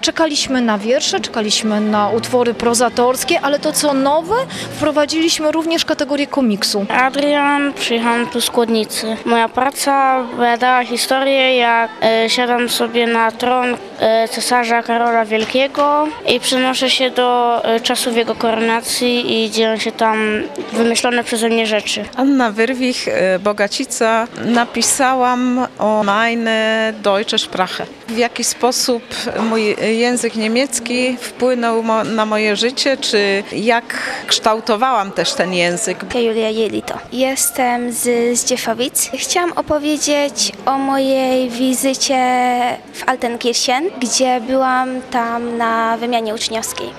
Czekaliśmy na wiersze, czekaliśmy na utwory prozatorskie, ale to co nowe, wprowadziliśmy również kategorię komiksu. Adrian, przyjechałam tu z Kłodnicy. Moja praca opowiadała historię, jak siadam sobie na tron cesarza Karola Wielkiego i przenoszę się do czasów jego koronacji i dzieją się tam wymyślone przeze mnie rzeczy. Anna Wyrwich, Bogacica. Napisałam o meine deutsche Sprache. W jaki sposób mój język niemiecki wpłynął na moje życie, czy jak kształtowałam też ten język. Julia Jelito. Jestem z Dziechowic. Chciałam opowiedzieć o mojej wizycie w Altenkirchen, gdzie byłam tam na wymianie uczniowskiej.